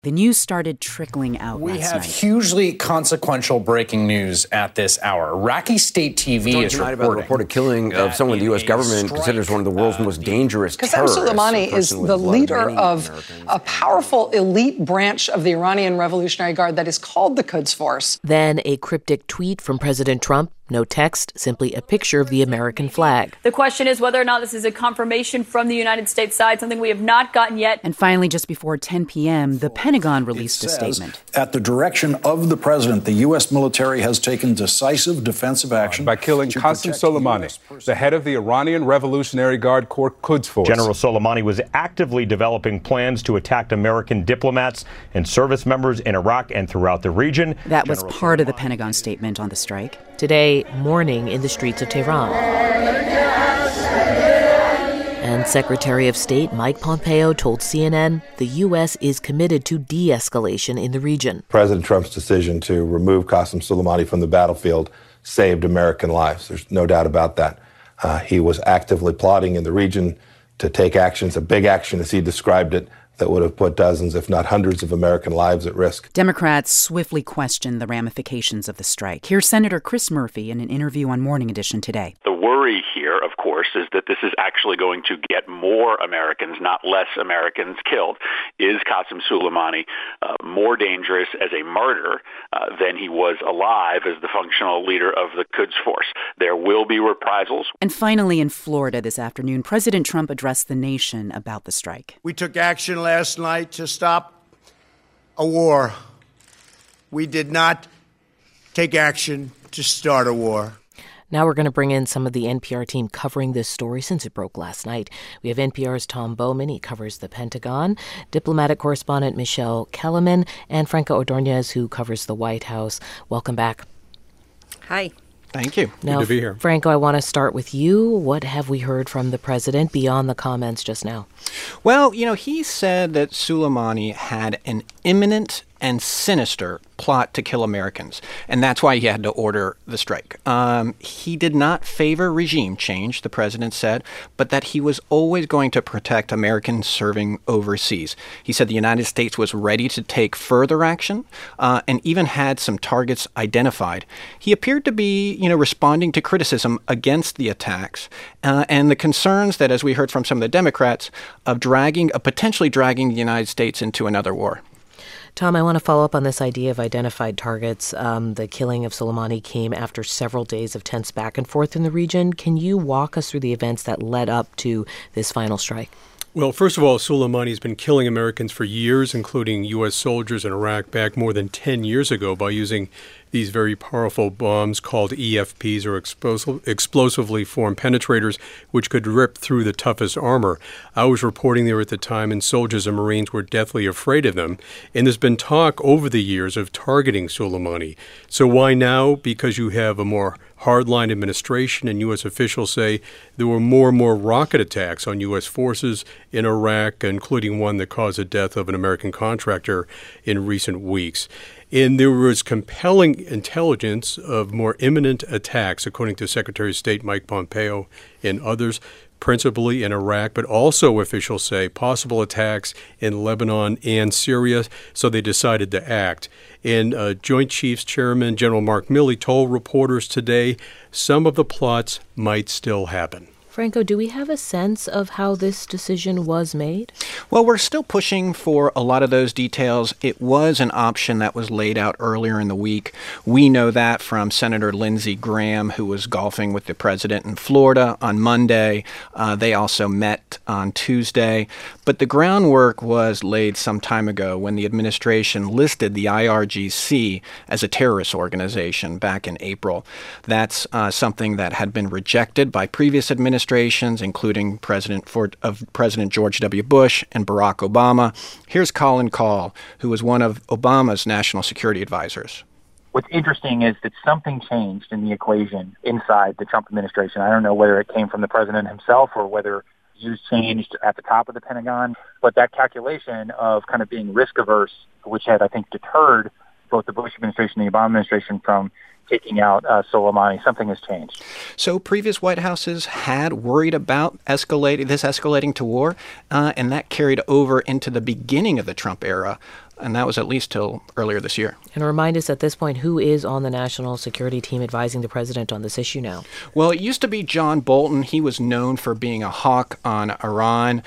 The news started trickling out We last have night. hugely consequential breaking news at this hour. Iraqi State TV is reporting about the reported killing of someone the U.S. government considers one of the world's most dangerous terrorists. Qasem Soleimani is the leader of a powerful elite branch of the Iranian Revolutionary Guard that is called the Quds Force. Then a cryptic tweet from President Trump. No text, simply a picture of the American flag. The question is whether or not this is a confirmation from the United States side, something we have not gotten yet. And finally, just before 10 p.m., the Pentagon released a statement. At the direction of the president, the U.S. military has taken decisive defensive action by killing Qasem Soleimani, the head of the Iranian Revolutionary Guard Corps Quds Force. General Soleimani was actively developing plans to attack American diplomats and service members in Iraq and throughout the region. That was part of the Pentagon statement on the strike. Today, mourning in the streets of Tehran. And Secretary of State Mike Pompeo told CNN the U.S. is committed to de-escalation in the region. President Trump's decision to remove Qasem Soleimani from the battlefield saved American lives. There's no doubt about that. He was actively plotting in the region to take actions, a big action as he described it, that would have put dozens, if not hundreds, of American lives at risk. Democrats swiftly questioned the ramifications of the strike. Here's Senator Chris Murphy in an interview on Morning Edition today. The worry here, of course, is that this is actually going to get more Americans, not less Americans, killed. Is Qasem Soleimani more dangerous as a martyr than he was alive as the functional leader of the Quds Force? There will be reprisals. And finally, in Florida this afternoon, President Trump addressed the nation about the strike. We took action last night to stop a war. We did not take action to start a war. Now we're going to bring in some of the NPR team covering this story since it broke last night. We have NPR's Tom Bowman. He covers the Pentagon, diplomatic correspondent Michelle Kellerman, and Franco Ordonez, who covers the White House. Welcome back. Hi. Thank you. Now, good to be here. Franco, I want to start with you. What have we heard from the president beyond the comments just now? Well, he said that Soleimani had an imminent and sinister plot to kill Americans, and that's why he had to order the strike. He did not favor regime change, the president said, but that he was always going to protect Americans serving overseas. He said the United States was ready to take further action and even had some targets identified. He appeared to be, responding to criticism against the attacks and the concerns that, as we heard from some of the Democrats, of potentially dragging the United States into another war. Tom, I want to follow up on this idea of identified targets. The killing of Soleimani came after several days of tense back and forth in the region. Can you walk us through the events that led up to this final strike? Well, first of all, Soleimani's been killing Americans for years, including U.S. soldiers in Iraq back more than 10 years ago by using these very powerful bombs called EFPs, or explosively formed penetrators, which could rip through the toughest armor. I was reporting there at the time, and soldiers and Marines were deathly afraid of them. And there's been talk over the years of targeting Soleimani. So why now? Because you have a more hardline administration, and U.S. officials say there were more and more rocket attacks on U.S. forces in Iraq, including one that caused the death of an American contractor in recent weeks. And there was compelling intelligence of more imminent attacks, according to Secretary of State Mike Pompeo and others, principally in Iraq, but also officials say possible attacks in Lebanon and Syria, so they decided to act. And Joint Chiefs Chairman General Mark Milley told reporters today some of the plots might still happen. Franco, do we have a sense of how this decision was made? Well, we're still pushing for a lot of those details. It was an option that was laid out earlier in the week. We know that from Senator Lindsey Graham, who was golfing with the president in Florida on Monday. They also met on Tuesday. But the groundwork was laid some time ago when the administration listed the IRGC as a terrorist organization back in April. That's something that had been rejected by previous administrations, including President George W. Bush and Barack Obama. Here's Colin Kahl, who was one of Obama's national security advisors. What's interesting is that something changed in the equation inside the Trump administration. I don't know whether it came from the president himself or whether views changed at the top of the Pentagon, but that calculation of kind of being risk averse, which had, I think, deterred both the Bush administration and the Obama administration from taking out Soleimani. Something has changed. So previous White Houses had worried about escalating to war, and that carried over into the beginning of the Trump era. And that was at least till earlier this year. And remind us at this point, who is on the national security team advising the president on this issue now? Well, it used to be John Bolton. He was known for being a hawk on Iran.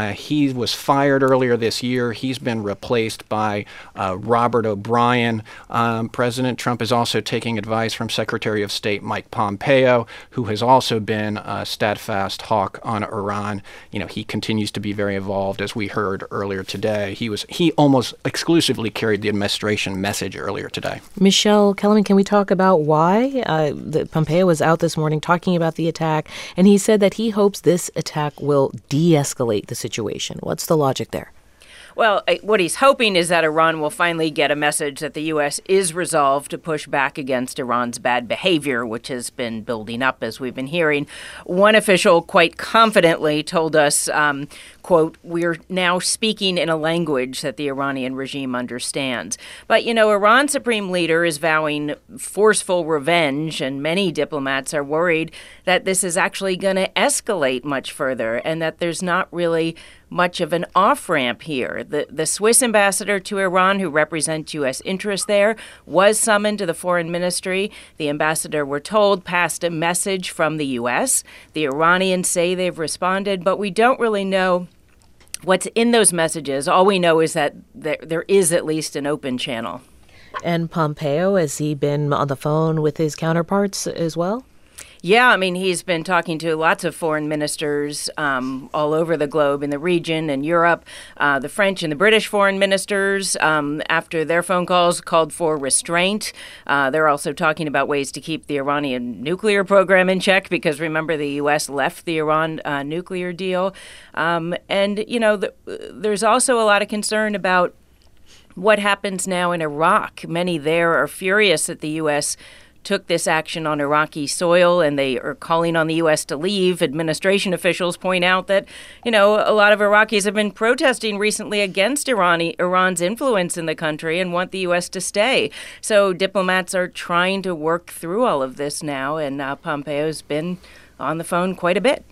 He was fired earlier this year. He's been replaced by Robert O'Brien. President Trump is also taking advice from Secretary of State Mike Pompeo, who has also been a steadfast hawk on Iran. You know, he continues to be very involved, as we heard earlier today. He almost exclusively carried the administration message earlier today. Michelle Kellerman, can we talk about why Pompeo was out this morning talking about the attack, and he said that he hopes this attack will de-escalate the situation. What's the logic there? Well, what he's hoping is that Iran will finally get a message that the U.S. is resolved to push back against Iran's bad behavior, which has been building up, as we've been hearing. One official quite confidently told us, quote, "We're now speaking in a language that the Iranian regime understands." But, you know, Iran's supreme leader is vowing forceful revenge, and many diplomats are worried that this is actually going to escalate much further and that there's not really much of an off-ramp here. The Swiss ambassador to Iran, who represents U.S. interests there, was summoned to the foreign ministry. The ambassador, we're told, passed a message from the U.S. The Iranians say they've responded, but we don't really know what's in those messages. All we know is that there is at least an open channel. And Pompeo, has he been on the phone with his counterparts as well? Yeah, I mean, he's been talking to lots of foreign ministers all over the globe in the region and Europe. The French and the British foreign ministers, after their phone calls, called for restraint. They're also talking about ways to keep the Iranian nuclear program in check because, remember, the U.S. left the Iran nuclear deal. And, you know, there's also a lot of concern about what happens now in Iraq. Many there are furious that the U.S. took this action on Iraqi soil, and they are calling on the U.S. to leave. Administration officials point out that, you know, a lot of Iraqis have been protesting recently against Iran's influence in the country and want the U.S. to stay. So diplomats are trying to work through all of this now, and Pompeo's been on the phone quite a bit.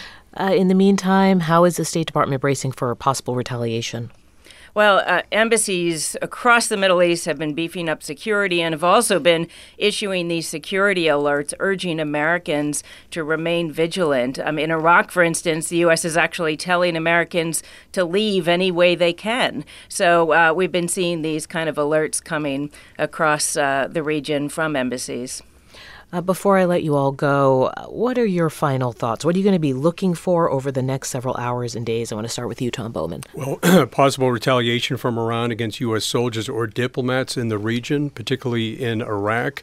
In the meantime, how is the State Department bracing for possible retaliation? Well, embassies across the Middle East have been beefing up security and have also been issuing these security alerts, urging Americans to remain vigilant. In Iraq, for instance, the U.S. is actually telling Americans to leave any way they can. So we've been seeing these kind of alerts coming across the region from embassies. Before I let you all go, what are your final thoughts? What are you going to be looking for over the next several hours and days? I want to start with you, Tom Bowman. Well, possible retaliation from Iran against U.S. soldiers or diplomats in the region, particularly in Iraq.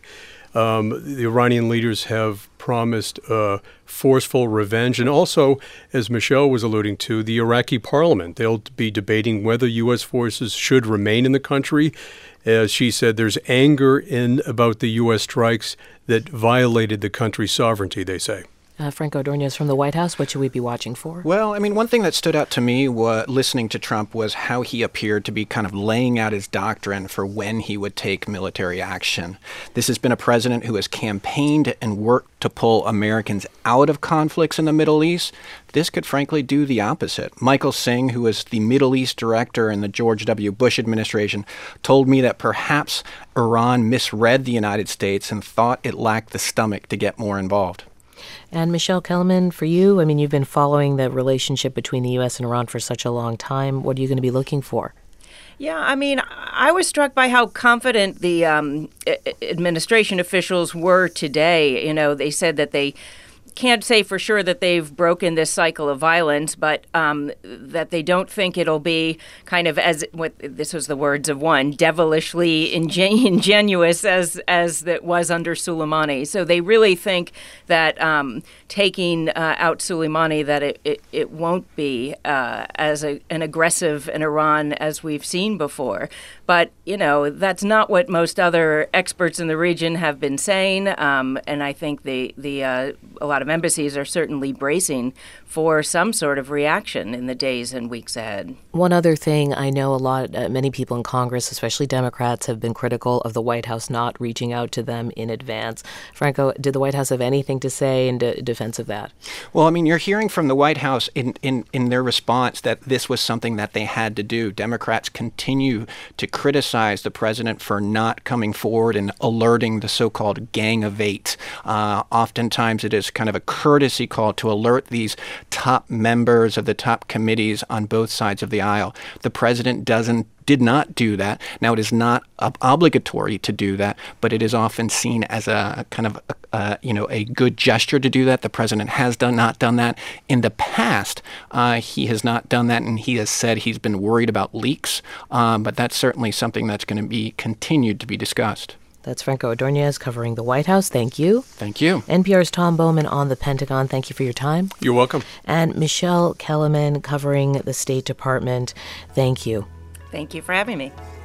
The Iranian leaders have promised forceful revenge. And also, as Michelle was alluding to, the Iraqi parliament, they'll be debating whether U.S. forces should remain in the country. As she said, there's anger about the U.S. strikes that violated the country's sovereignty, they say. Franco Ordonez from the White House, what should we be watching for? Well, I mean, one thing that stood out to me listening to Trump was how he appeared to be kind of laying out his doctrine for when he would take military action. This has been a president who has campaigned and worked to pull Americans out of conflicts in the Middle East. This could frankly do the opposite. Michael Singh, who was the Middle East director in the George W. Bush administration, told me that perhaps Iran misread the United States and thought it lacked the stomach to get more involved. And Michelle Kellerman, for you, I mean, you've been following the relationship between the U.S. and Iran for such a long time. What are you going to be looking for? Yeah, I mean, I was struck by how confident the administration officials were today. You know, they said that they can't say for sure that they've broken this cycle of violence, but that they don't think it'll be kind of this was the words of one, devilishly ingenuous as that was under Soleimani. So they really think that taking out Soleimani, that it won't be as an aggressive in Iran as we've seen before. But, you know, that's not what most other experts in the region have been saying. And I think a lot of of embassies are certainly bracing for some sort of reaction in the days and weeks ahead. One other thing, I know many people in Congress, especially Democrats, have been critical of the White House not reaching out to them in advance. Franco, did the White House have anything to say in defense of that? Well, I mean, you're hearing from the White House in their response that this was something that they had to do. Democrats continue to criticize the president for not coming forward and alerting the so-called Gang of Eight. Oftentimes it is kind of a courtesy call to alert these top members of the top committees on both sides of the aisle. The president did not do that. Now, it is not obligatory to do that, but it is often seen as a kind of a good gesture to do that. The president has not done that in the past. He has not done that, and he has said he's been worried about leaks. But that's certainly something that's going to be continued to be discussed. That's Franco Ordonez covering the White House. Thank you. Thank you. NPR's Tom Bowman on the Pentagon. Thank you for your time. You're welcome. And Michelle Kellerman covering the State Department. Thank you. Thank you for having me.